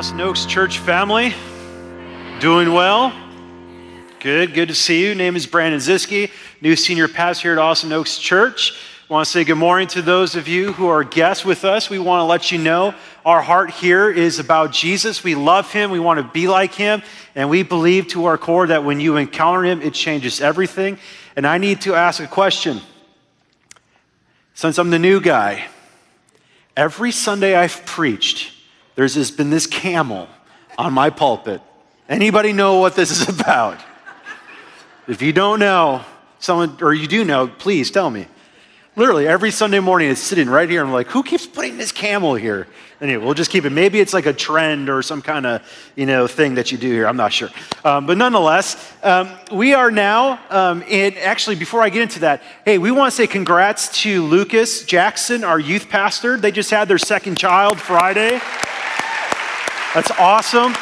Austin Oaks Church family. Doing well? Good to see you. Name is Brandon Ziske, new senior pastor here at Austin Oaks Church. I want to say good morning to those of you who are guests with us. We want to let you know our heart here is about Jesus. We love him. We want to be like him. And we believe to our core that when you encounter him, it changes everything. And I need to ask a question. Since I'm the new guy, every Sunday I've preached, there's been this camel on my pulpit. Anybody know what this is about? If you don't know, or you do know, please tell me. Literally, every Sunday morning it's sitting right here. I'm like, who keeps putting this camel here? Anyway, we'll just keep it. Maybe it's like a trend or some kind of, thing that you do here. I'm not sure. But nonetheless, we are now, actually, before I get into that, hey, we want to say congrats to Lucas Jackson, our youth pastor. They just had their second child Friday. That's awesome.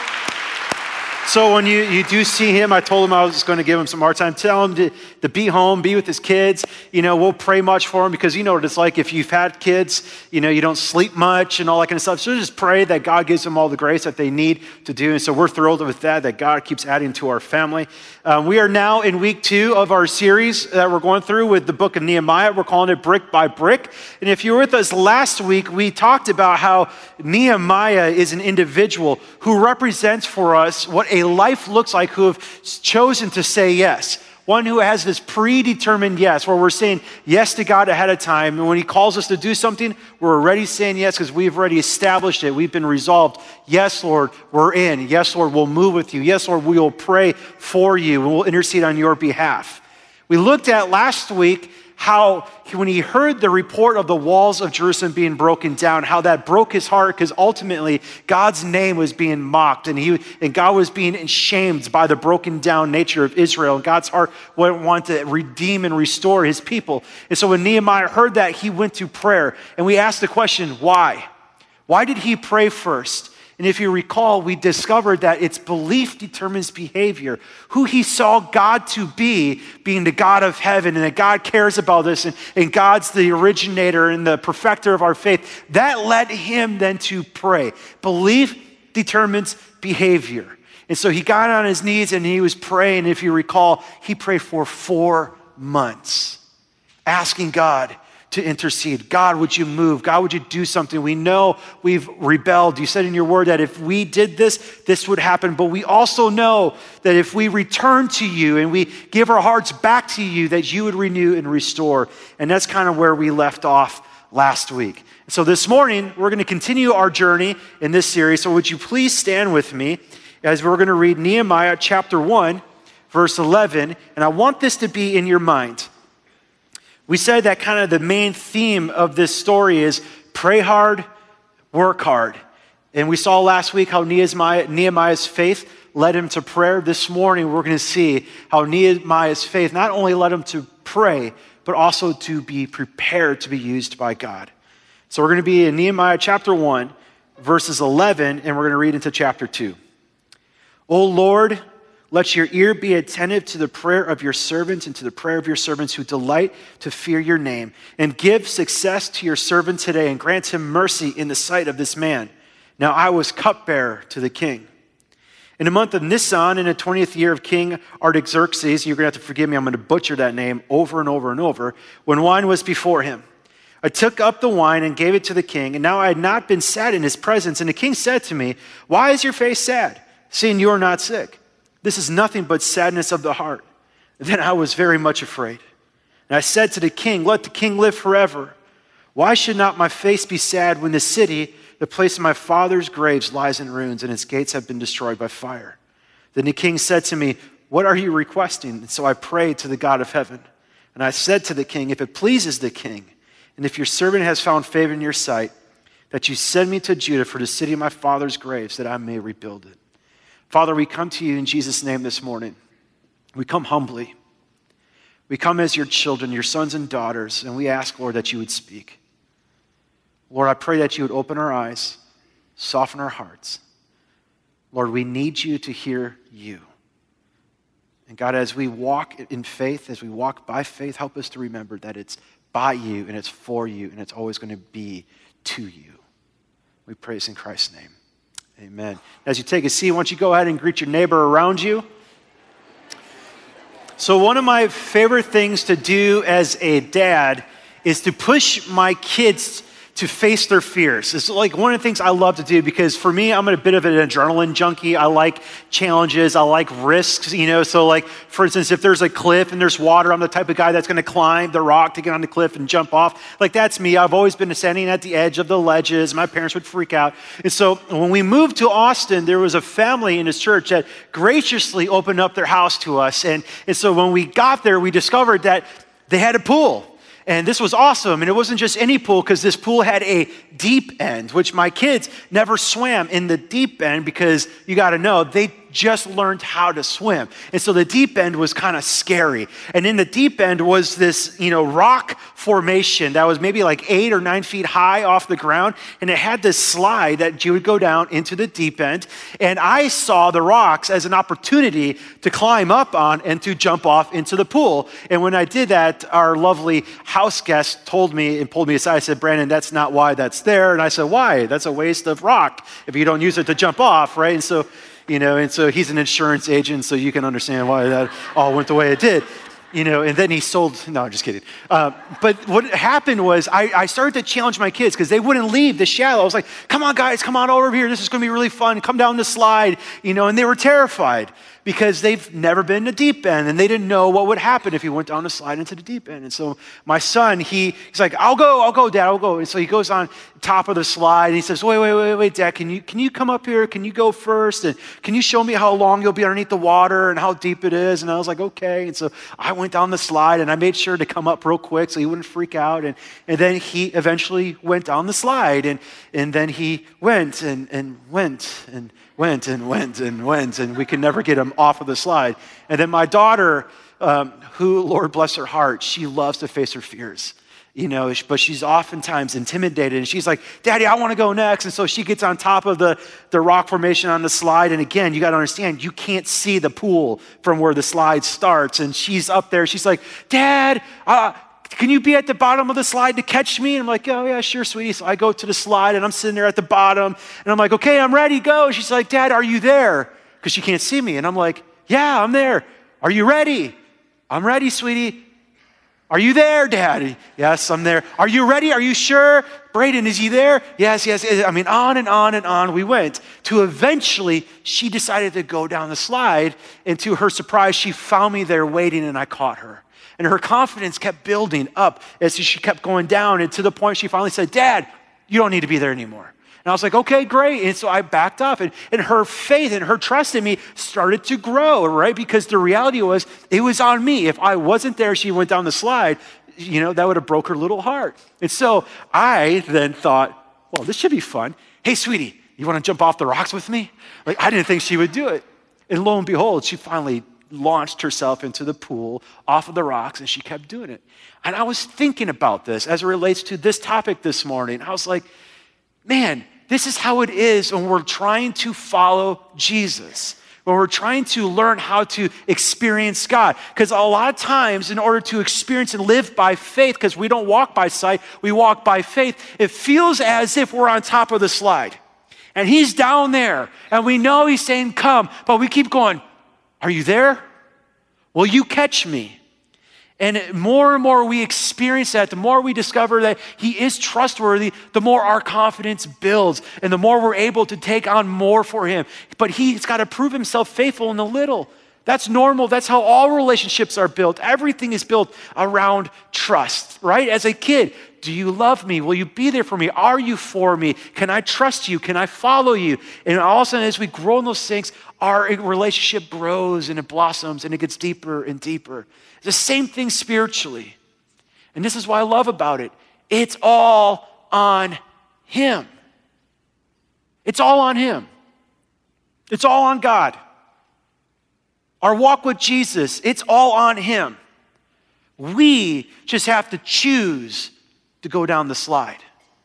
So when you do see him, I told him I was going to give him some hard time. Tell him to be home, be with his kids. We'll pray much for him because you know what it's like if you've had kids, you don't sleep much and all that kind of stuff. So just pray that God gives them all the grace that they need to do. And so we're thrilled with that God keeps adding to our family. We are now in week 2 of our series that we're going through with the book of Nehemiah. We're calling it Brick by Brick. And if you were with us last week, we talked about how Nehemiah is an individual who represents for us what a life looks like who have chosen to say yes. One who has this predetermined yes, where we're saying yes to God ahead of time. And when he calls us to do something, we're already saying yes because we've already established it. We've been resolved. Yes, Lord, we're in. Yes, Lord, we'll move with you. Yes, Lord, we will pray for you and we'll intercede on your behalf. We looked at last week how when he heard the report of the walls of Jerusalem being broken down, how that broke his heart because ultimately God's name was being mocked and God was being shamed by the broken down nature of Israel. And God's heart wanted to redeem and restore his people. And so when Nehemiah heard that, he went to prayer. And we asked the question, why? Why did he pray first? And if you recall, we discovered that it's belief determines behavior. Who he saw God to be, being the God of heaven, and that God cares about this, and God's the originator and the perfecter of our faith, that led him then to pray. Belief determines behavior. And so he got on his knees and he was praying. If you recall, he prayed for 4 months, asking God to intercede. God, would you move? God, would you do something? We know we've rebelled. You said in your word that if we did this would happen. But we also know that if we return to you and we give our hearts back to you, that you would renew and restore. And that's kind of where we left off last week. So this morning, we're going to continue our journey in this series. So would you please stand with me as we're going to read Nehemiah chapter 1, verse 11. And I want this to be in your mind. We said that kind of the main theme of this story is pray hard, work hard. And we saw last week how Nehemiah's faith led him to prayer. This morning, we're going to see how Nehemiah's faith not only led him to pray, but also to be prepared to be used by God. So we're going to be in Nehemiah chapter 1, verses 11, and we're going to read into chapter 2. O Lord, let your ear be attentive to the prayer of your servants and to the prayer of your servants who delight to fear your name. And give success to your servant today and grant him mercy in the sight of this man. Now I was cupbearer to the king. In the month of Nisan, in the 20th year of King Artaxerxes, you're going to have to forgive me, I'm going to butcher that name over and over and over, when wine was before him. I took up the wine and gave it to the king, and now I had not been sad in his presence. And the king said to me, why is your face sad, seeing you are not sick? This is nothing but sadness of the heart. Then I was very much afraid. And I said to the king, let the king live forever. Why should not my face be sad when the city, the place of my father's graves, lies in ruins and its gates have been destroyed by fire? Then the king said to me, what are you requesting? And so I prayed to the God of heaven. And I said to the king, if it pleases the king, and if your servant has found favor in your sight, that you send me to Judah for the city of my father's graves, that I may rebuild it. Father, we come to you in Jesus' name this morning. We come humbly. We come as your children, your sons and daughters, and we ask, Lord, that you would speak. Lord, I pray that you would open our eyes, soften our hearts. Lord, we need you to hear you. And God, as we walk in faith, as we walk by faith, help us to remember that it's by you and it's for you and it's always going to be to you. We praise in Christ's name. Amen. As you take a seat, why don't you go ahead and greet your neighbor around you? So one of my favorite things to do as a dad is to push my kids to face their fears. It's like one of the things I love to do because for me, I'm a bit of an adrenaline junkie. I like challenges. I like risks, So like, for instance, if there's a cliff and there's water, I'm the type of guy that's going to climb the rock to get on the cliff and jump off. Like that's me. I've always been standing at the edge of the ledges. My parents would freak out. And so when we moved to Austin, there was a family in this church that graciously opened up their house to us. And so when we got there, we discovered that they had a pool. And this was awesome. And it wasn't just any pool because this pool had a deep end, which my kids never swam in the deep end because you got to know, they just learned how to swim. And so the deep end was kind of scary. And in the deep end was this, rock formation that was maybe like 8 or 9 feet high off the ground. And it had this slide that you would go down into the deep end. And I saw the rocks as an opportunity to climb up on and to jump off into the pool. And when I did that, our lovely house guest told me and pulled me aside. I said, Brandon, that's not why that's there. And I said, why? That's a waste of rock if you don't use it to jump off, right? And so he's an insurance agent, so you can understand why that all went the way it did. And then he sold, no, I'm just kidding. But what happened was I started to challenge my kids because they wouldn't leave the shallow. I was like, come on, guys, come on over here. This is going to be really fun. Come down the slide, and they were terrified because they've never been in the deep end and they didn't know what would happen if he went down the slide into the deep end. And so my son, he's like, I'll go, Dad, I'll go. And so he goes on top of the slide and he says, wait, Dad, can you come up here? Can you go first? And can you show me how long you'll be underneath the water and how deep it is? And I was like, okay. And so I went down the slide and I made sure to come up real quick so he wouldn't freak out. And then he eventually went down the slide and then he went and went and we could never get him off of the slide. And then my daughter, who, Lord bless her heart, she loves to face her fears, but she's oftentimes intimidated and she's like, Daddy, I want to go next. And so she gets on top of the rock formation on the slide. And again, you got to understand, you can't see the pool from where the slide starts. And she's up there. She's like, Dad, can you be at the bottom of the slide to catch me? And I'm like, oh yeah, sure, sweetie. So I go to the slide and I'm sitting there at the bottom and I'm like, okay, I'm ready, go. She's like, Dad, are you there? Because she can't see me. And I'm like, yeah, I'm there. Are you ready? I'm ready, sweetie. Are you there, Dad? Yes, I'm there. Are you ready? Are you sure? Braden, is he there? Yes. I mean, on and on and on we went to eventually she decided to go down the slide. And to her surprise, she found me there waiting and I caught her. And her confidence kept building up as she kept going down. And to the point she finally said, Dad, you don't need to be there anymore. And I was like, okay, great. And so I backed off and her faith and her trust in me started to grow, right? Because the reality was it was on me. If I wasn't there, she went down the slide, that would have broke her little heart. And so I then thought, well, this should be fun. Hey, sweetie, you want to jump off the rocks with me? Like, I didn't think she would do it. And lo and behold, she finally launched herself into the pool off of the rocks and she kept doing it. And I was thinking about this as it relates to this topic this morning. I was like, man, this is how it is when we're trying to follow Jesus, when we're trying to learn how to experience God. Because a lot of times in order to experience and live by faith, because we don't walk by sight, we walk by faith, it feels as if we're on top of the slide. And he's down there and we know he's saying, come, but we keep going, are you there? Will you catch me? And more and more we experience that, the more we discover that he is trustworthy, the more our confidence builds and the more we're able to take on more for him. But he's got to prove himself faithful in the little. That's normal. That's how all relationships are built. Everything is built around trust, right? As a kid, do you love me? Will you be there for me? Are you for me? Can I trust you? Can I follow you? And all of a sudden, as we grow in those things, our relationship grows and it blossoms and it gets deeper and deeper. It's the same thing spiritually. And this is what I love about it. It's all on him. It's all on him. It's all on God. Our walk with Jesus, it's all on him. We just have to choose to go down the slide.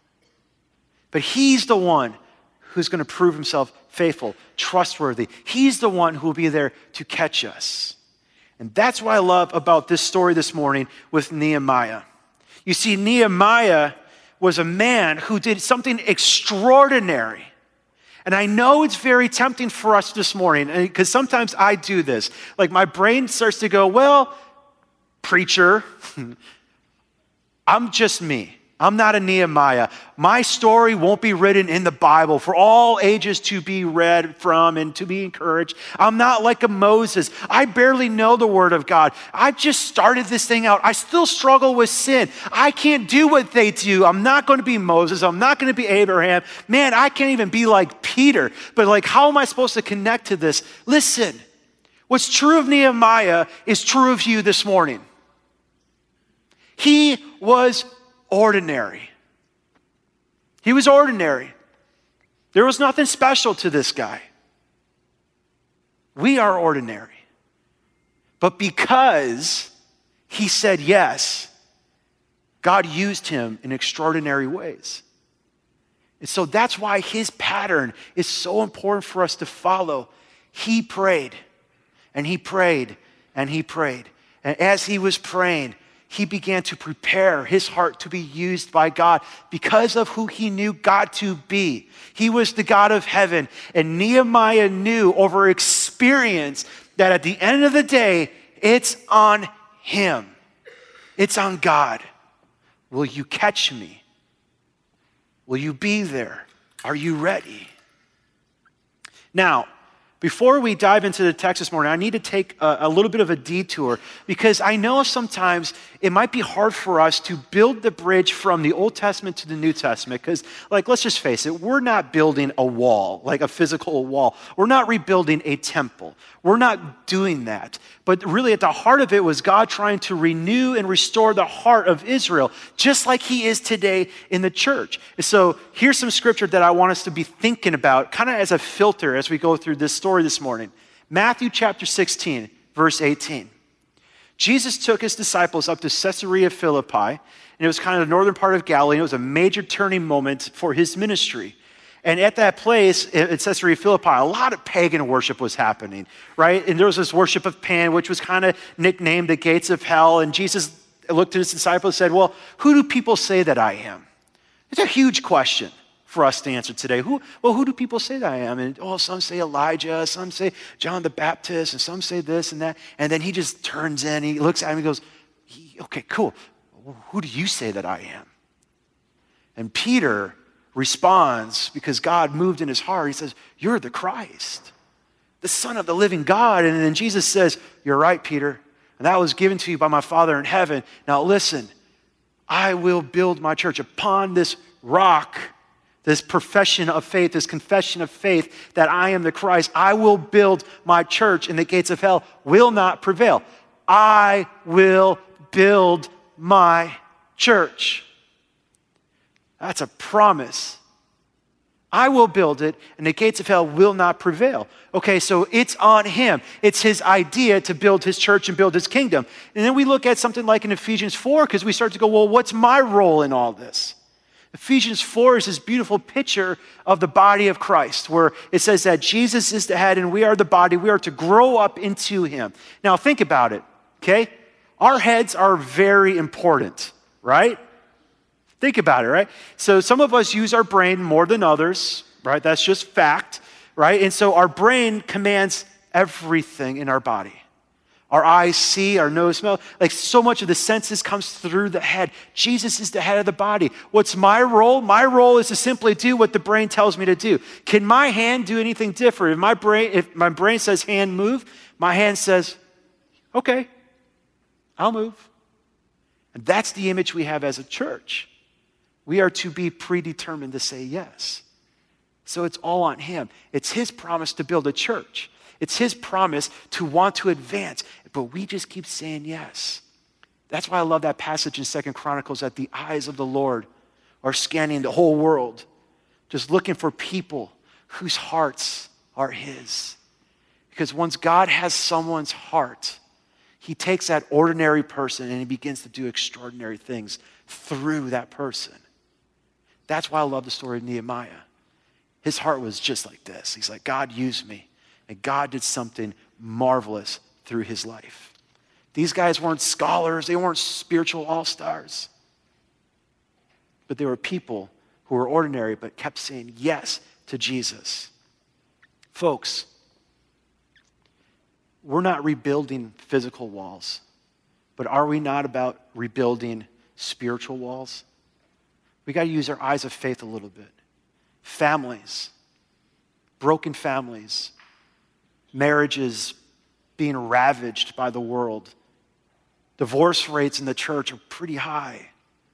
But he's the one who's going to prove himself faithful, trustworthy. He's the one who will be there to catch us. And that's what I love about this story this morning with Nehemiah. You see, Nehemiah was a man who did something extraordinary. And I know it's very tempting for us this morning, because sometimes I do this. Like my brain starts to go, well, preacher, I'm just me. I'm not a Nehemiah. My story won't be written in the Bible for all ages to be read from and to be encouraged. I'm not like a Moses. I barely know the Word of God. I've just started this thing out. I still struggle with sin. I can't do what they do. I'm not going to be Moses. I'm not going to be Abraham. Man, I can't even be like Peter. But like, how am I supposed to connect to this? Listen, what's true of Nehemiah is true of you this morning. He was ordinary. He was ordinary. There was nothing special to this guy. We are ordinary. But because he said yes, God used him in extraordinary ways. And so that's why his pattern is so important for us to follow. He prayed, and he prayed, and he prayed. And as he was praying, he began to prepare his heart to be used by God because of who he knew God to be. He was the God of heaven, and Nehemiah knew over experience that at the end of the day, it's on him. It's on God. Will you catch me? Will you be there? Are you ready? Now, before we dive into the text this morning, I need to take a little bit of a detour because I know sometimes it might be hard for us to build the bridge from the Old Testament to the New Testament because, like, let's just face it, we're not building a wall, like a physical wall. We're not rebuilding a temple. We're not doing that. But really at the heart of it was God trying to renew and restore the heart of Israel, just like he is today in the church. So here's some scripture that I want us to be thinking about, kind of as a filter as we go through this story this morning. Matthew chapter 16, verse 18. Jesus took his disciples up to Caesarea Philippi, and it was kind of the northern part of Galilee. It was a major turning moment for his ministry. And at that place, at Caesarea Philippi, a lot of pagan worship was happening, right? And there was this worship of Pan, which was kind of nicknamed the gates of hell. And Jesus looked at his disciples and said, well, who do people say that I am? It's a huge question for us to answer today. Who do people say that I am? And some say Elijah, some say John the Baptist, and some say this and that. And then he just turns in, he looks at him and goes, okay, cool. Who do you say that I am? And Peter responds, because God moved in his heart, he says, you're the Christ, the Son of the living God. And then Jesus says, you're right, Peter, and that was given to you by my Father in heaven. Now listen, I will build my church upon this rock, this profession of faith, this confession of faith that I am the Christ. I will build my church, and the gates of hell will not prevail. I will build my church. That's a promise. I will build it, and the gates of hell will not prevail. Okay, so it's on him. It's his idea to build his church and build his kingdom. And then we look at something like in Ephesians 4, because we start to go, well, what's my role in all this? Ephesians 4 is this beautiful picture of the body of Christ, where it says that Jesus is the head and we are the body. We are to grow up into him. Now think about it, okay? Our heads are very important, right? Think about it, right? So some of us use our brain more than others, right? That's just fact, right? And so our brain commands everything in our body. Our eyes see, our nose smell, like so much of the senses comes through the head. Jesus is the head of the body. What's my role? My role is to simply do what the brain tells me to do. Can my hand do anything different? If my brain says hand move, my hand says, okay, I'll move. And that's the image we have as a church. We are to be predetermined to say yes. So it's all on him. It's his promise to build a church. It's his promise to want to advance, but we just keep saying yes. That's why I love that passage in 2 Chronicles that the eyes of the Lord are scanning the whole world, just looking for people whose hearts are his. Because once God has someone's heart, he takes that ordinary person and he begins to do extraordinary things through that person. That's why I love the story of Nehemiah. His heart was just like this. He's like, God used me, and God did something marvelous through his life. These guys weren't scholars. They weren't spiritual all-stars. But they were people who were ordinary but kept saying yes to Jesus. Folks, we're not rebuilding physical walls, but are we not about rebuilding spiritual walls? We got to use our eyes of faith a little bit. Families, broken families, marriages being ravaged by the world. Divorce rates in the church are pretty high.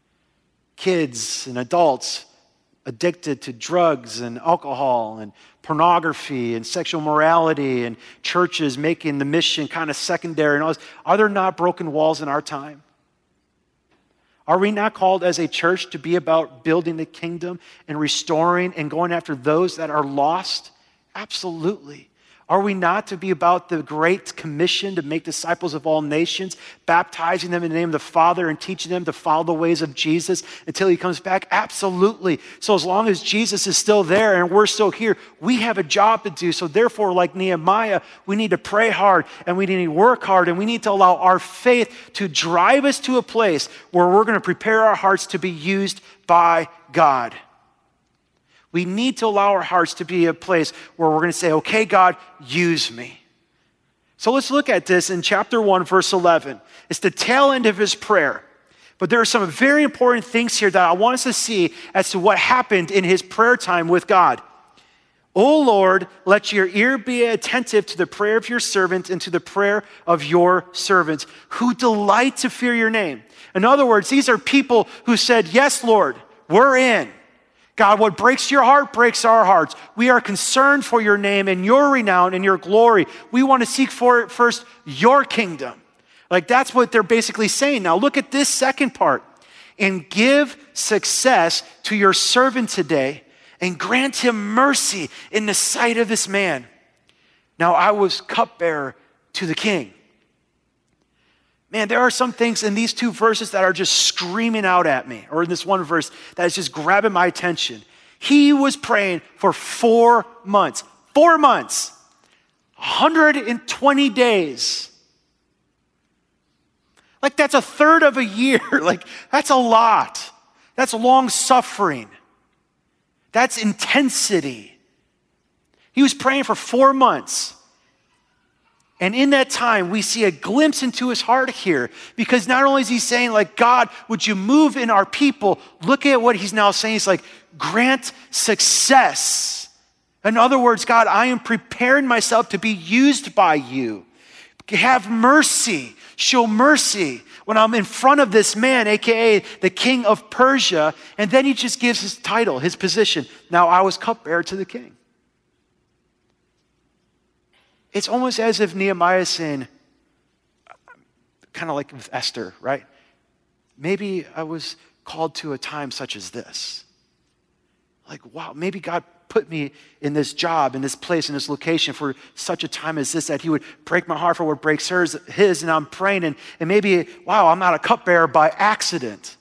Kids and adults addicted to drugs and alcohol and pornography and sexual morality, and churches making the mission kind of secondary and all this. Are there not broken walls in our time? Are we not called as a church to be about building the kingdom and restoring and going after those that are lost? Absolutely. Are we not to be about the Great Commission to make disciples of all nations, baptizing them in the name of the Father and teaching them to follow the ways of Jesus until he comes back? Absolutely. So as long as Jesus is still there and we're still here, we have a job to do. So therefore, like Nehemiah, we need to pray hard and we need to work hard and we need to allow our faith to drive us to a place where we're going to prepare our hearts to be used by God. We need to allow our hearts to be a place where we're going to say, okay, God, use me. So let's look at this in chapter 1, verse 11. It's the tail end of his prayer. But there are some very important things here that I want us to see as to what happened in his prayer time with God. O Lord, let your ear be attentive to the prayer of your servant and to the prayer of your servants who delight to fear your name. In other words, these are people who said, yes, Lord, we're in. God, what breaks your heart breaks our hearts. We are concerned for your name and your renown and your glory. We want to seek for first your kingdom. Like that's what they're basically saying. Now look at this second part. And give success to your servant today and grant him mercy in the sight of this man. Now I was cupbearer to the king. Man, there are some things in these two verses that are just screaming out at me, or in this one verse that is just grabbing my attention. He was praying for 4 months. 4 months. 120 days. Like that's a third of a year. Like that's a lot. That's long suffering. That's intensity. He was praying for 4 months. And in that time, we see a glimpse into his heart here, because not only is he saying like, God, would you move in our people? Look at what he's now saying. He's like, grant success. In other words, God, I am preparing myself to be used by you. Have mercy, show mercy when I'm in front of this man, AKA the king of Persia. And then he just gives his title, his position. Now I was cupbearer to the king. It's almost as if Nehemiah is saying, kind of like with Esther, right? Maybe I was called to a time such as this. Like, wow, maybe God put me in this job, in this place, in this location for such a time as this, that he would break my heart for what breaks his, and I'm praying, and maybe, wow, I'm not a cupbearer by accident.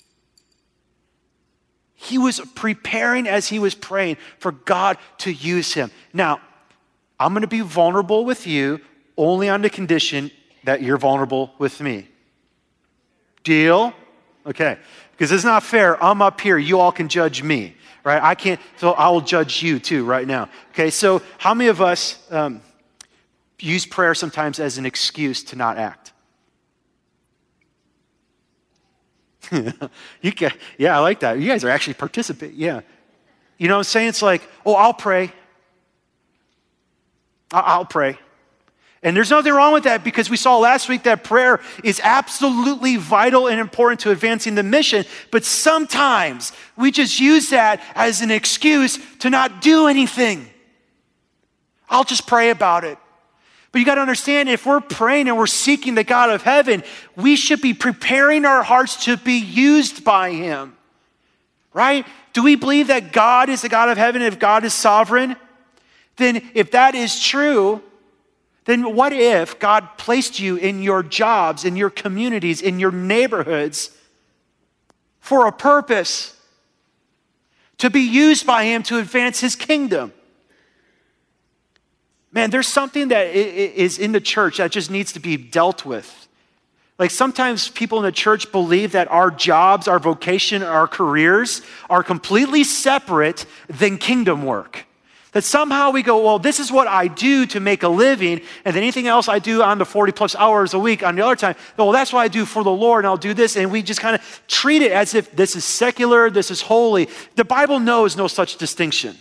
He was preparing as he was praying for God to use him. Now, I'm going to be vulnerable with you only on the condition that you're vulnerable with me. Deal? Okay. Because it's not fair. I'm up here. You all can judge me, right? I can't, so I will judge you too right now. Okay. So how many of us use prayer sometimes as an excuse to not act? Yeah, I like that. You guys are actually participating. Yeah. You know what I'm saying? It's like, oh, I'll pray. I'll pray. And there's nothing wrong with that, because we saw last week that prayer is absolutely vital and important to advancing the mission. But sometimes we just use that as an excuse to not do anything. I'll just pray about it. But you got to understand, if we're praying and we're seeking the God of heaven, we should be preparing our hearts to be used by him. Right? Do we believe that God is the God of heaven and if God is sovereign? Then if that is true, then what if God placed you in your jobs, in your communities, in your neighborhoods for a purpose, to be used by him to advance his kingdom? Man, there's something that is in the church that just needs to be dealt with. Like sometimes people in the church believe that our jobs, our vocation, our careers are completely separate than kingdom work. That somehow we go, well, this is what I do to make a living, and then anything else I do on the 40 plus hours a week on the other time, well, that's what I do for the Lord, and I'll do this, and we just kind of treat it as if this is secular, this is holy. The Bible knows no such distinction.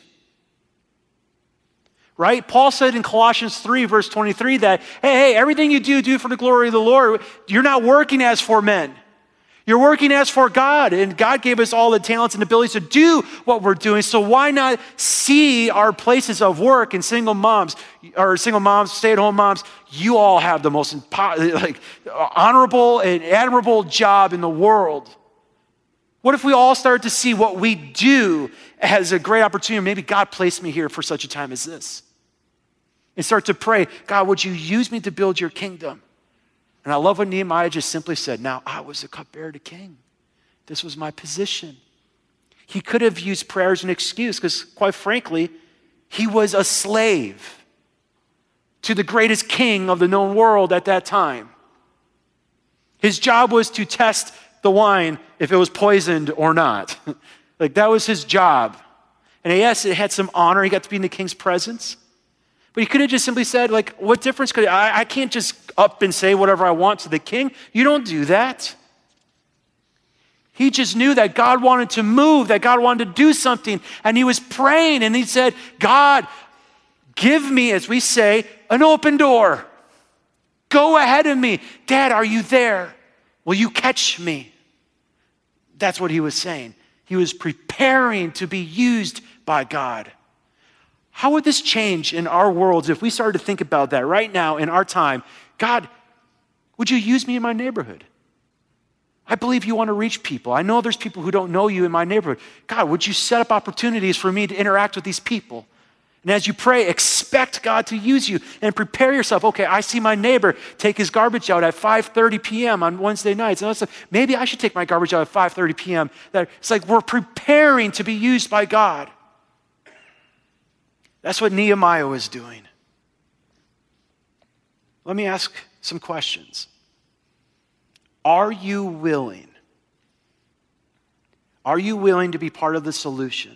Right? Paul said in Colossians 3, verse 23 that, hey, everything you do for the glory of the Lord. You're not working as for men. You're working as for God, and God gave us all the talents and abilities to do what we're doing. So why not see our places of work and single moms, stay-at-home moms? You all have the most honorable and admirable job in the world. What if we all started to see what we do as a great opportunity? Maybe God placed me here for such a time as this. And start to pray, God, would you use me to build your kingdom? And I love what Nehemiah just simply said, now I was the cupbearer to king. This was my position. He could have used prayer as an excuse because, quite frankly, he was a slave to the greatest king of the known world at that time. His job was to test the wine if it was poisoned or not. That was his job. And yes, it had some honor. He got to be in the king's presence. But he could have just simply said, what difference could I can't just up and say whatever I want to the king. You don't do that. He just knew that God wanted to move, that God wanted to do something. And he was praying and he said, God, give me, as we say, an open door. Go ahead of me. Dad, are you there? Will you catch me? That's what he was saying. He was preparing to be used by God. How would this change in our worlds if we started to think about that right now in our time? God, would you use me in my neighborhood? I believe you want to reach people. I know there's people who don't know you in my neighborhood. God, would you set up opportunities for me to interact with these people? And as you pray, expect God to use you and prepare yourself. Okay, I see my neighbor take his garbage out at 5:30 p.m. on Wednesday nights. And maybe I should take my garbage out at 5:30 p.m. It's like we're preparing to be used by God. That's what Nehemiah was doing. Let me ask some questions. Are you willing? Are you willing to be part of the solution?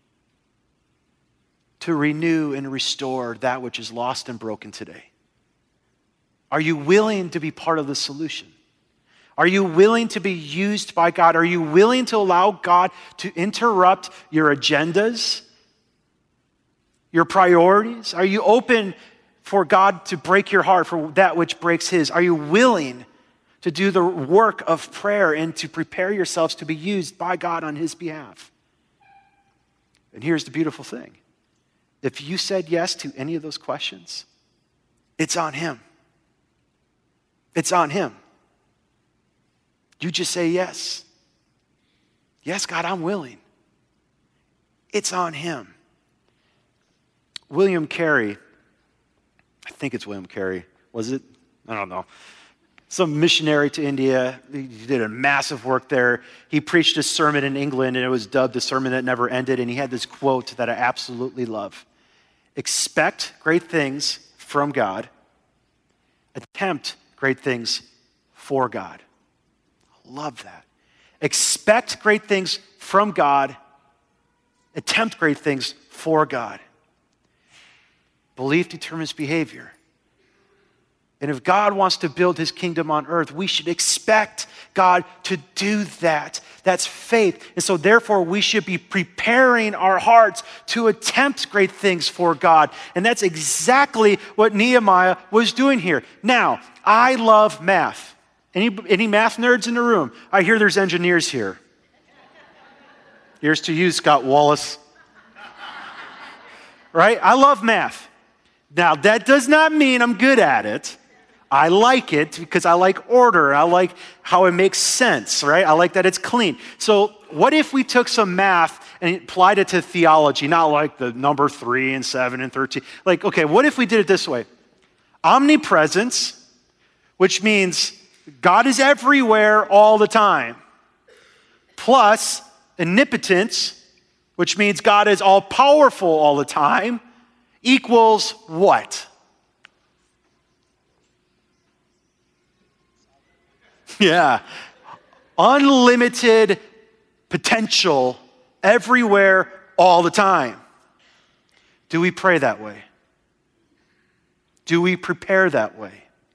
To renew and restore that which is lost and broken today? Are you willing to be part of the solution? Are you willing to be used by God? Are you willing to allow God to interrupt your agendas? Your priorities? Are you open for God to break your heart for that which breaks his? Are you willing to do the work of prayer and to prepare yourselves to be used by God on his behalf? And here's the beautiful thing. If you said yes to any of those questions, it's on him. It's on him. You just say yes. Yes, God, I'm willing. It's on him. William Carey, I think it's William Carey, was it? I don't know. Some missionary to India. He did a massive work there. He preached a sermon in England, and it was dubbed the sermon that never ended. And he had this quote that I absolutely love. Expect great things from God. Attempt great things for God. I love that. Expect great things from God. Attempt great things for God. Belief determines behavior. And if God wants to build his kingdom on earth, we should expect God to do that. That's faith. And so therefore, we should be preparing our hearts to attempt great things for God. And that's exactly what Nehemiah was doing here. Now, I love math. Any math nerds in the room? I hear there's engineers here. Here's to you, Scott Wallace. Right? I love math. Now, that does not mean I'm good at it. I like it because I like order. I like how it makes sense, right? I like that it's clean. So what if we took some math and applied it to theology, not like the number 3 and 7 and 13. Okay, what if we did it this way? Omnipresence, which means God is everywhere all the time, plus omnipotence, which means God is all powerful all the time, equals what? Yeah. Unlimited potential everywhere all the time. Do we pray that way? Do we prepare that way?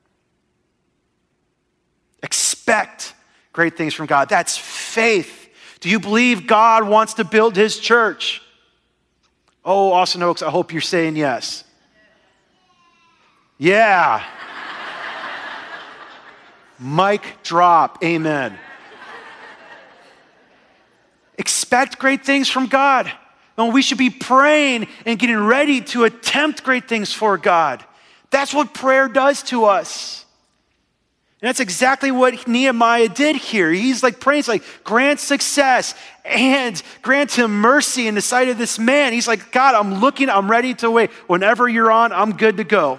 Expect great things from God. That's faith. Do you believe God wants to build his church? Oh, Austin Oaks, I hope you're saying yes. Yeah. Mic drop. Amen. Expect great things from God. No, we should be praying and getting ready to attempt great things for God. That's what prayer does to us. And that's exactly what Nehemiah did here. He's like praying, he's like, grant success and grant him mercy in the sight of this man. He's like, God, I'm ready to wait. Whenever you're on, I'm good to go.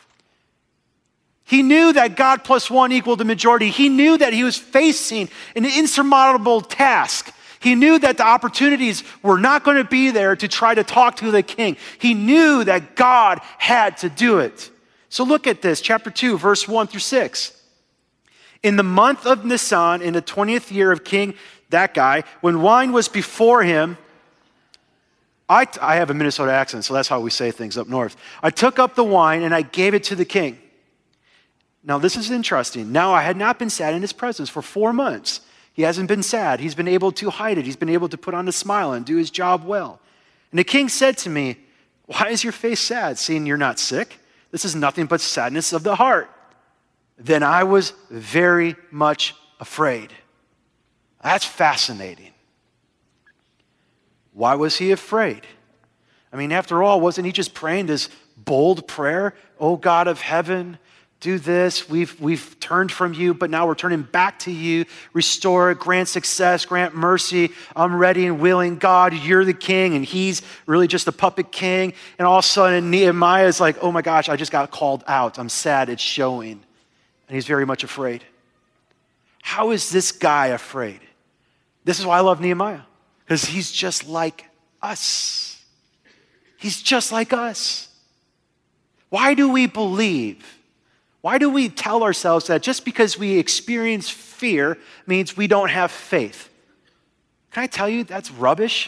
He knew that God plus one equaled the majority. He knew that he was facing an insurmountable task. He knew that the opportunities were not going to be there to try to talk to the king. He knew that God had to do it. So look at this, chapter 2, verse 1 through 6. In the month of Nisan, in the 20th year of King, that guy, when wine was before him, I have a Minnesota accent, so that's how we say things up north. I took up the wine and I gave it to the king. Now this is interesting. Now I had not been sad in his presence for 4 months. He hasn't been sad. He's been able to hide it. He's been able to put on a smile and do his job well. And the king said to me, why is your face sad, seeing you're not sick? This is nothing but sadness of the heart. Then I was very much afraid. That's fascinating. Why was he afraid? I mean, after all, wasn't he just praying this bold prayer? Oh, God of heaven, do this. We've turned from you, but now we're turning back to you. Restore it, grant success, grant mercy. I'm ready and willing. God, you're the king, and he's really just a puppet king. And all of a sudden, Nehemiah is like, oh my gosh, I just got called out. I'm sad, it's showing. And he's very much afraid. How is this guy afraid? This is why I love Nehemiah, because he's just like us. He's just like us. Why do we believe? Why do we tell ourselves that just because we experience fear means we don't have faith? Can I tell you that's rubbish?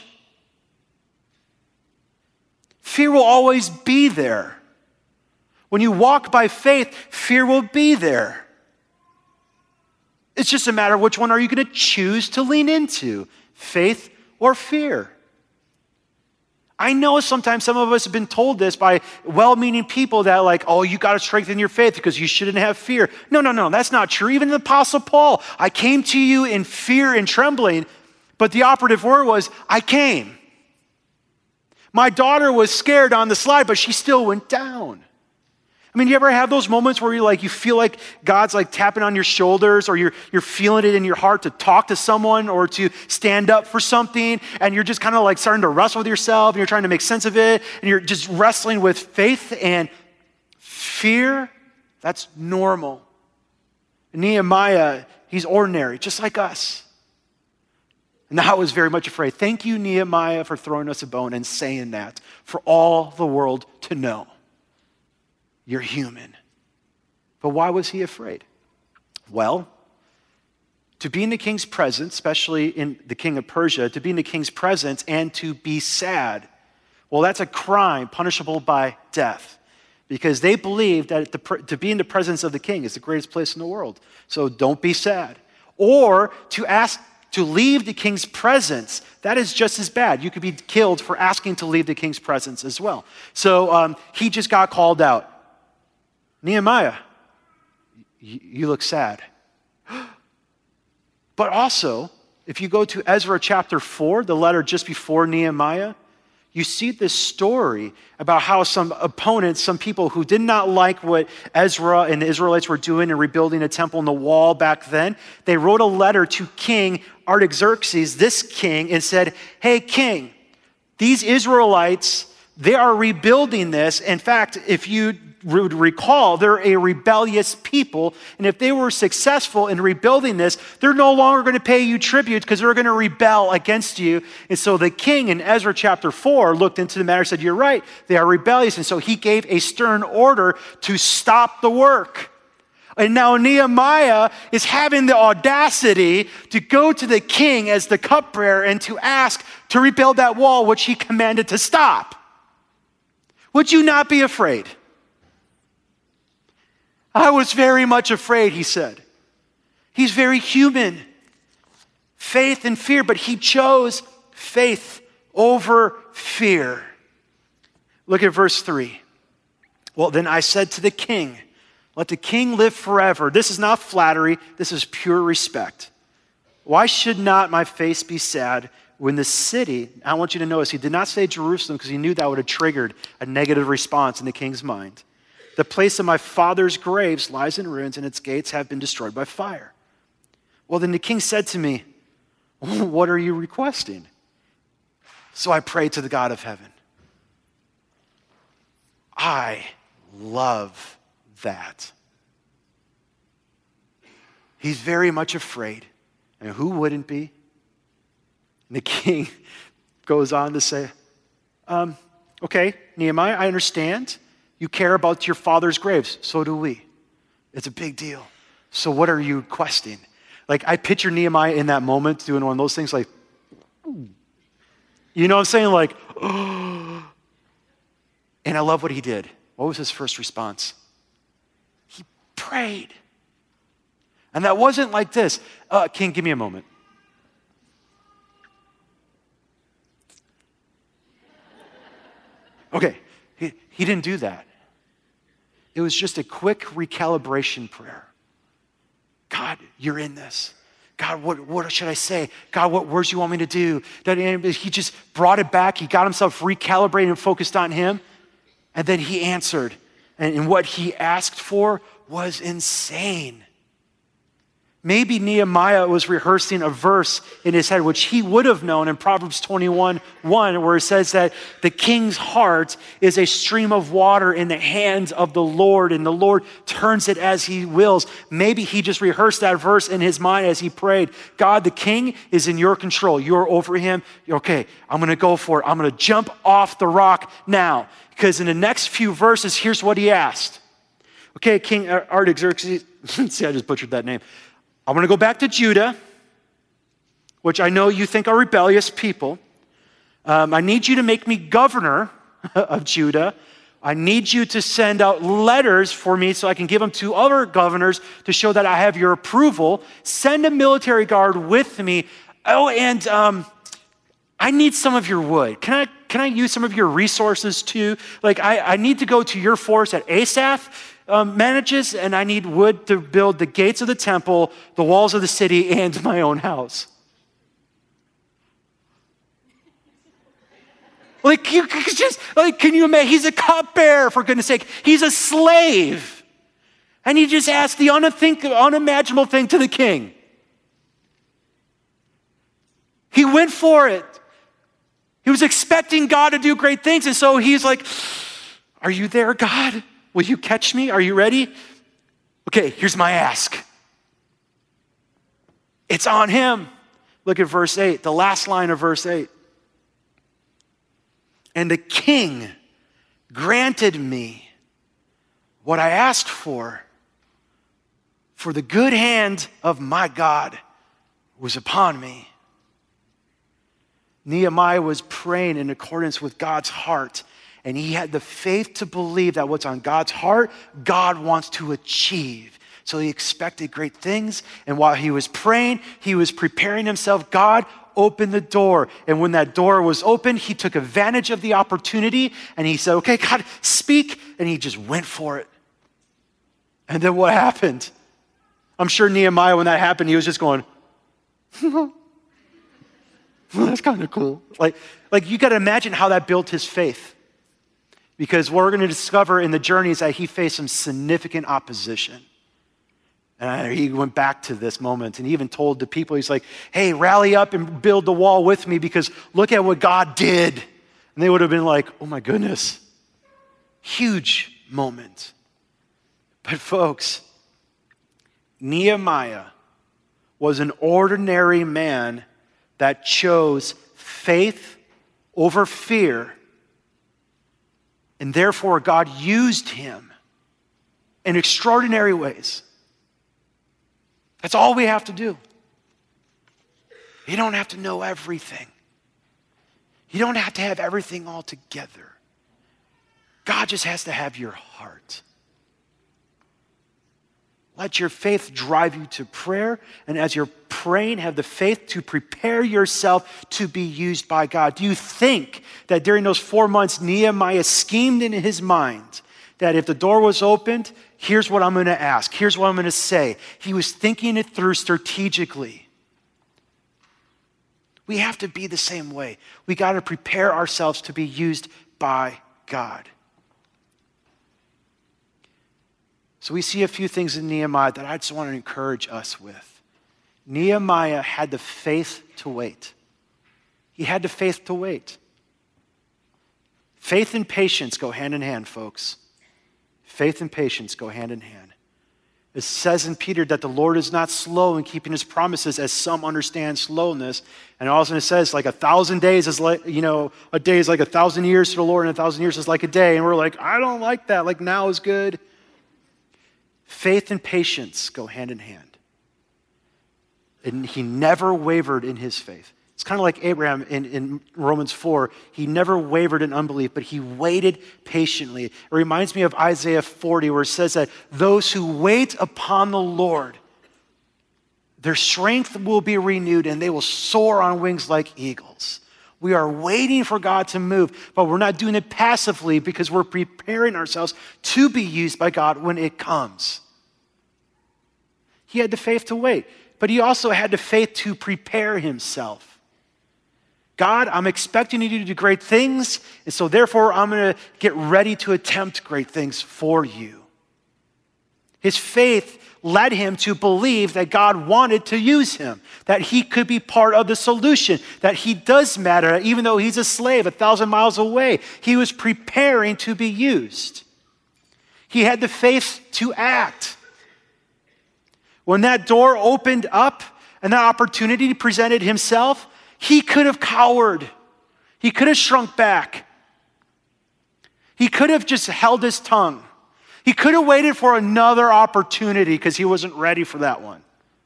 Fear will always be there. When you walk by faith, fear will be there. It's just a matter of which one are you going to choose to lean into, faith or fear. I know sometimes some of us have been told this by well-meaning people that like, oh, you got to strengthen your faith because you shouldn't have fear. No, that's not true. Even the Apostle Paul, I came to you in fear and trembling, but the operative word was, I came. My daughter was scared on the slide, but she still went down. I mean, you ever have those moments where you feel like God's like tapping on your shoulders, or you're feeling it in your heart to talk to someone or to stand up for something, and you're just kind of like starting to wrestle with yourself and you're trying to make sense of it, and you're just wrestling with faith and fear? That's normal. Nehemiah, he's ordinary, just like us. And I was very much afraid. Thank you, Nehemiah, for throwing us a bone and saying that for all the world to know. You're human. But why was he afraid? Well, to be in the king's presence, especially in the king of Persia, to be in the king's presence and to be sad, well, that's a crime punishable by death, because they believed that to be in the presence of the king is the greatest place in the world. So don't be sad. Or to ask to leave the king's presence, that is just as bad. You could be killed for asking to leave the king's presence as well. So he just got called out. Nehemiah, you look sad. But also, if you go to Ezra chapter 4, the letter just before Nehemiah, you see this story about how some opponents, some people who did not like what Ezra and the Israelites were doing in rebuilding a temple in the wall back then, they wrote a letter to King Artaxerxes, this king, and said, hey, king, these Israelites, they are rebuilding this. In fact, if you would recall, they're a rebellious people, and if they were successful in rebuilding this, they're no longer going to pay you tribute because they're going to rebel against you. And so the king in Ezra chapter 4 looked into the matter and said, you're right, they are rebellious. And so he gave a stern order to stop the work. And now Nehemiah is having the audacity to go to the king as the cupbearer and to ask to rebuild that wall which he commanded to stop. Would you not be afraid? I was very much afraid, he said. He's very human. Faith and fear, but he chose faith over fear. Look at verse 3. Well, then I said to the king, let the king live forever. This is not flattery. This is pure respect. Why should not my face be sad when the city, I want you to notice, he did not say Jerusalem because he knew that would have triggered a negative response in the king's mind. The place of my father's graves lies in ruins and its gates have been destroyed by fire. Well, then the king said to me, what are you requesting? So I prayed to the God of heaven. I love that. He's very much afraid. And who wouldn't be? And the king goes on to say, okay, Nehemiah, I understand. You care about your father's graves. So do we. It's a big deal. So what are you requesting? Like, I picture Nehemiah in that moment doing one of those things like, you know what I'm saying? Like, oh. And I love what he did. What was his first response? He prayed. And that wasn't like this. King, give me a moment. Okay, he didn't do that. It was just a quick recalibration prayer. God, you're in this. God, what should I say? God, what words do you want me to do? He just brought it back. He got himself recalibrated and focused on him. And then he answered. And what he asked for was insane. Maybe Nehemiah was rehearsing a verse in his head, which he would have known in Proverbs 21:1, where it says that the king's heart is a stream of water in the hands of the Lord, and the Lord turns it as he wills. Maybe he just rehearsed that verse in his mind as he prayed. God, the king is in your control. You're over him. Okay, I'm going to go for it. I'm going to jump off the rock now. Because in the next few verses, here's what he asked. Okay, King Artaxerxes, see, I just butchered that name. I want to go back to Judah, which I know you think are rebellious people. I need you to make me governor of Judah. I need you to send out letters for me so I can give them to other governors to show that I have your approval. Send a military guard with me. Oh, and I need some of your wood. Can I use some of your resources too? Like, I need to go to your forest at Asaph. Manages, and I need wood to build the gates of the temple, the walls of the city, and my own house. Like, can you imagine? He's a cupbearer, for goodness sake. He's a slave. And he just asked the unimaginable thing to the king. He went for it. He was expecting God to do great things, and so he's like, are you there, God? Will you catch me? Are you ready? Okay, here's my ask. It's on him. Look at verse 8, the last line of verse 8. And the king granted me what I asked for the good hand of my God was upon me. Nehemiah was praying in accordance with God's heart. And he had the faith to believe that what's on God's heart, God wants to achieve. So he expected great things. And while he was praying, he was preparing himself. God opened the door. And when that door was open, he took advantage of the opportunity. And he said, okay, God, speak. And he just went for it. And then what happened? I'm sure Nehemiah, when that happened, he was just going, that's kind of cool. Like you got to imagine how that built his faith. Because what we're going to discover in the journey is that he faced some significant opposition. And he went back to this moment and he even told the people, he's like, hey, rally up and build the wall with me because look at what God did. And they would have been like, oh my goodness, huge moment. But folks, Nehemiah was an ordinary man that chose faith over fear. And therefore, God used him in extraordinary ways. That's all we have to do. You don't have to know everything. You don't have to have everything all together. God just has to have your heart. Let your faith drive you to prayer, and as you're praying, have the faith to prepare yourself to be used by God. Do you think that during those 4 months, Nehemiah schemed in his mind that if the door was opened, here's what I'm going to ask, here's what I'm going to say? He was thinking it through strategically. We have to be the same way. We got to prepare ourselves to be used by God. So we see a few things in Nehemiah that I just want to encourage us with. Nehemiah had the faith to wait. He had the faith to wait. Faith and patience go hand in hand, folks. Faith and patience go hand in hand. It says in Peter that the Lord is not slow in keeping his promises, as some understand slowness. And also it says like 1,000 days is like, a day is like 1,000 years to the Lord, and 1,000 years is like a day. And we're like, I don't like that. Like now is good. Faith and patience go hand in hand. And he never wavered in his faith. It's kind of like Abraham in Romans 4. He never wavered in unbelief, but he waited patiently. It reminds me of Isaiah 40, where it says that those who wait upon the Lord, their strength will be renewed and they will soar on wings like eagles. We are waiting for God to move, but we're not doing it passively because we're preparing ourselves to be used by God when it comes. He had the faith to wait, but he also had the faith to prepare himself. God, I'm expecting you to do great things, and so therefore I'm going to get ready to attempt great things for you. His faith led him to believe that God wanted to use him, that he could be part of the solution, that he does matter, even though he's a slave 1,000 miles away. He was preparing to be used. He had the faith to act. When that door opened up and that opportunity presented himself, he could have cowered. He could have shrunk back. He could have just held his tongue. He could have waited for another opportunity because he wasn't ready for that one.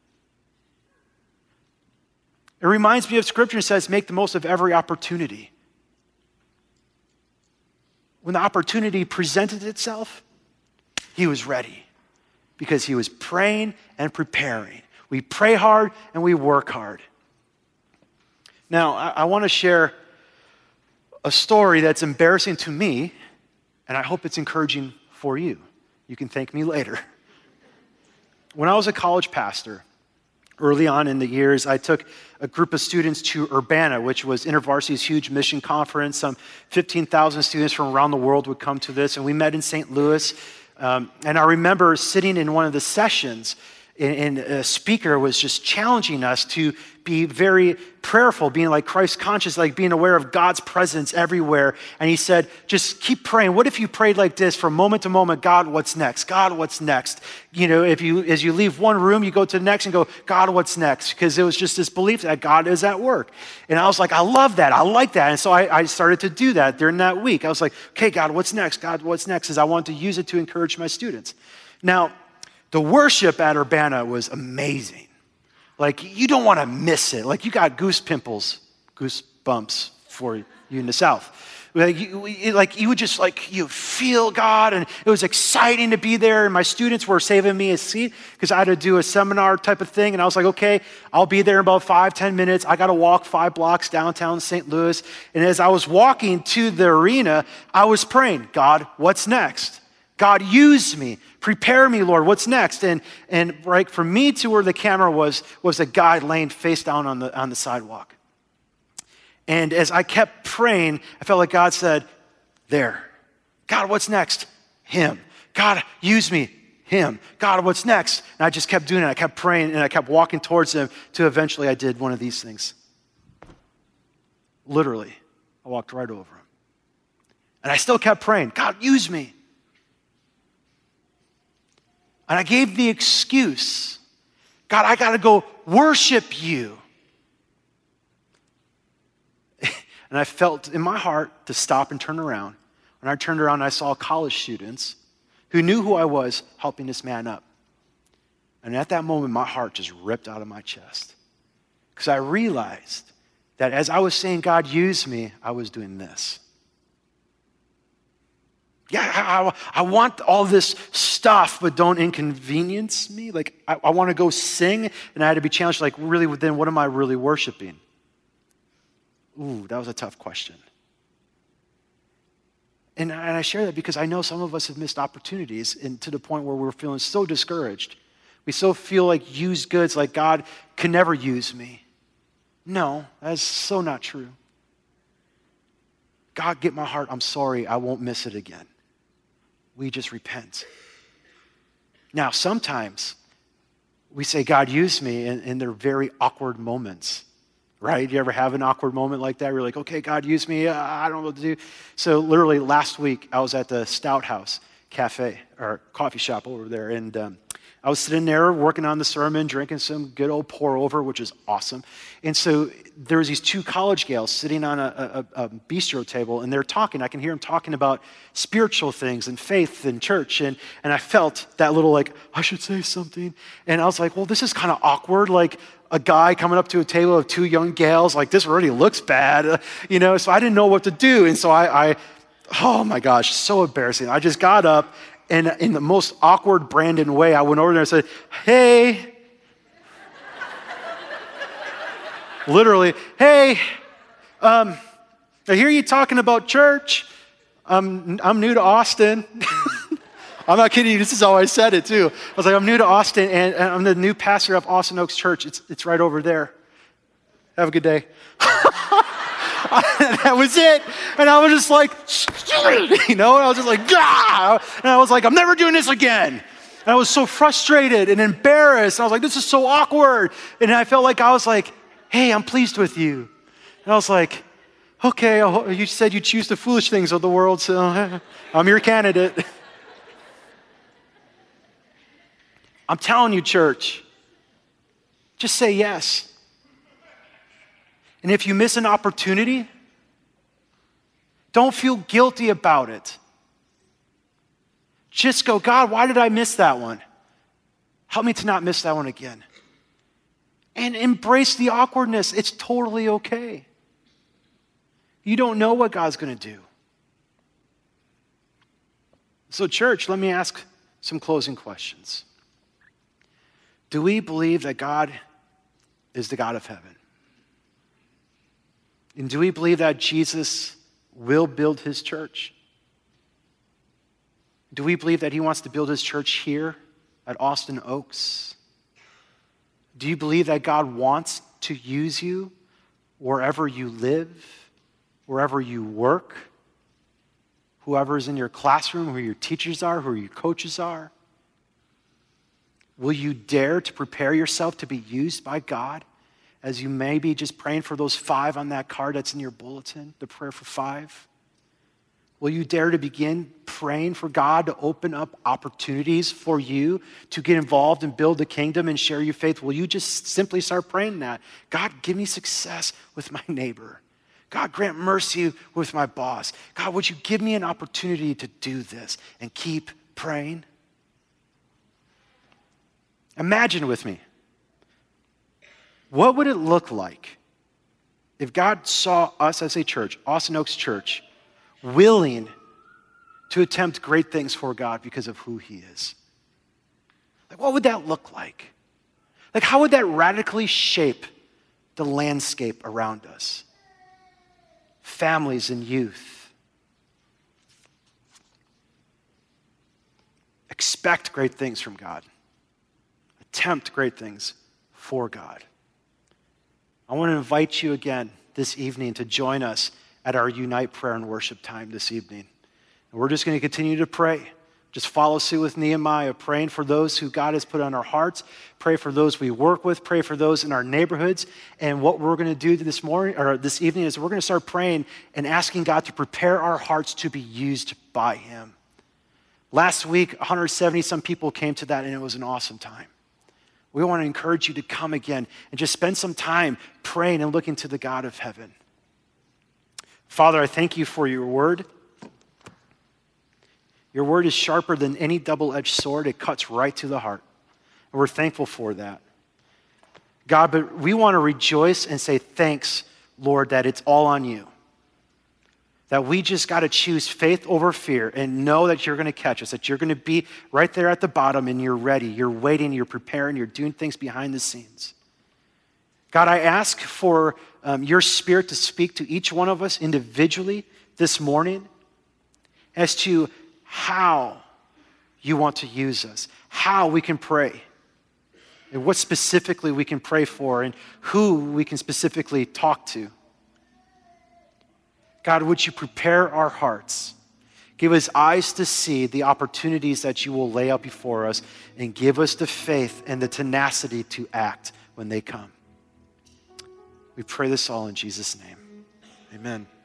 It reminds me of Scripture that says, make the most of every opportunity. When the opportunity presented itself, he was ready because he was praying and preparing. We pray hard and we work hard. Now, I want to share a story that's embarrassing to me, and I hope it's encouraging for you. You can thank me later. When I was a college pastor, early on in the years, I took a group of students to Urbana, which was InterVarsity's huge mission conference. Some 15,000 students from around the world would come to this, and we met in St. Louis. And I remember sitting in one of the sessions, and a speaker was just challenging us to be very prayerful, being like Christ conscious, like being aware of God's presence everywhere. And he said, just keep praying. What if you prayed like this from moment to moment? God, what's next? God, what's next? As you leave one room, you go to the next and go, God, what's next? Because it was just this belief that God is at work. And I was like, I love that. I like that. And so I started to do that during that week. I was like, okay, God, what's next? God, what's next? As I wanted to use it to encourage my students. Now, the worship at Urbana was amazing. Like, you don't want to miss it. Like, you got goosebumps for you in the South. You would just you feel God, and it was exciting to be there. And my students were saving me a seat because I had to do a seminar type of thing. And I was like, okay, I'll be there in about 5-10 minutes. I got to walk 5 blocks downtown St. Louis. And as I was walking to the arena, I was praying, God, what's next? God, use me. Prepare me, Lord. What's next? And right from me to where the camera was a guy laying face down on the sidewalk. And as I kept praying, I felt like God said, there. God, what's next? Him. God, use me. Him. God, what's next? And I just kept doing it. I kept praying and I kept walking towards him till eventually I did one of these things. Literally, I walked right over him. And I still kept praying, God, use me. And I gave the excuse, God, I got to go worship you. And I felt in my heart to stop and turn around. When I turned around, I saw college students who knew who I was helping this man up. And at that moment, my heart just ripped out of my chest. Because I realized that as I was saying, God, use me, I was doing this. Yeah, I want all this stuff, but don't inconvenience me. Like, I want to go sing, and I had to be challenged, like, really, then what am I really worshiping? Ooh, that was a tough question. And I share that because I know some of us have missed opportunities, and to the point where we're feeling so discouraged. We so feel like used goods, like God can never use me. No, that's so not true. God, get my heart. I'm sorry. I won't miss it again. We just repent. Now, sometimes we say, God, use me, and they're very awkward moments, right? You ever have an awkward moment like that? Where you're like, okay, God, use me. I don't know what to do. So literally last week, I was at the Stout House Cafe, or coffee shop over there, and I was sitting there working on the sermon, drinking some good old pour over, which is awesome. And so there was these two college gals sitting on a bistro table, and they're talking. I can hear them talking about spiritual things and faith and church. And I felt that little like, I should say something. And I was like, well, this is kind of awkward. Like a guy coming up to a table of two young gals, like this already looks bad, So I didn't know what to do. And so I oh my gosh, so embarrassing. I just got up. And in the most awkward Brandon way, I went over there and said, hey. Literally, hey, I hear you talking about church. I'm new to Austin. I'm not kidding you. This is how I said it too. I was like, I'm new to Austin, and I'm the new pastor of Austin Oaks Church. It's right over there. Have a good day. That was it. And I was just like, and I was just like, Gah! And I was like, I'm never doing this again. And I was so frustrated and embarrassed. And I was like, this is so awkward. And I felt like I was like, hey, I'm pleased with you. And I was like, okay, you said you choose the foolish things of the world, so I'm your candidate. I'm telling you, church, just say yes. And if you miss an opportunity, don't feel guilty about it. Just go, God, why did I miss that one? Help me to not miss that one again. And embrace the awkwardness. It's totally okay. You don't know what God's going to do. So, church, let me ask some closing questions. Do we believe that God is the God of heaven? And do we believe that Jesus will build his church? Do we believe that he wants to build his church here at Austin Oaks? Do you believe that God wants to use you wherever you live, wherever you work, whoever's in your classroom, who your teachers are, who your coaches are? Will you dare to prepare yourself to be used by God? As you may be just praying for those 5 on that card that's in your bulletin, the prayer for 5. Will you dare to begin praying for God to open up opportunities for you to get involved and build the kingdom and share your faith? Will you just simply start praying that? God, give me success with my neighbor. God, grant mercy with my boss. God, would you give me an opportunity to do this? And keep praying. Imagine with me. What would it look like if God saw us as a church, Austin Oaks Church, willing to attempt great things for God because of who he is? Like, what would that look like? Like, how would that radically shape the landscape around us? Families and youth. Expect great things from God. Attempt great things for God. I want to invite you again this evening to join us at our Unite prayer and worship time this evening. And we're just going to continue to pray. Just follow suit with Nehemiah, praying for those who God has put on our hearts. Pray for those we work with. Pray for those in our neighborhoods. And what we're going to do this morning or this evening is we're going to start praying and asking God to prepare our hearts to be used by him. Last week, 170-some people came to that, and it was an awesome time. We want to encourage you to come again and just spend some time praying and looking to the God of heaven. Father, I thank you for your word. Your word is sharper than any double-edged sword. It cuts right to the heart. And we're thankful for that. God, but we want to rejoice and say thanks, Lord, that it's all on you. that we just got to choose faith over fear and know that you're going to catch us, that you're going to be right there at the bottom and you're ready, you're waiting, you're preparing, you're doing things behind the scenes. God, I ask for your Spirit to speak to each one of us individually this morning as to how you want to use us, how we can pray, and what specifically we can pray for, and who we can specifically talk to. God, would you prepare our hearts? Give us eyes to see the opportunities that you will lay out before us, and give us the faith and the tenacity to act when they come. We pray this all in Jesus' name. Amen.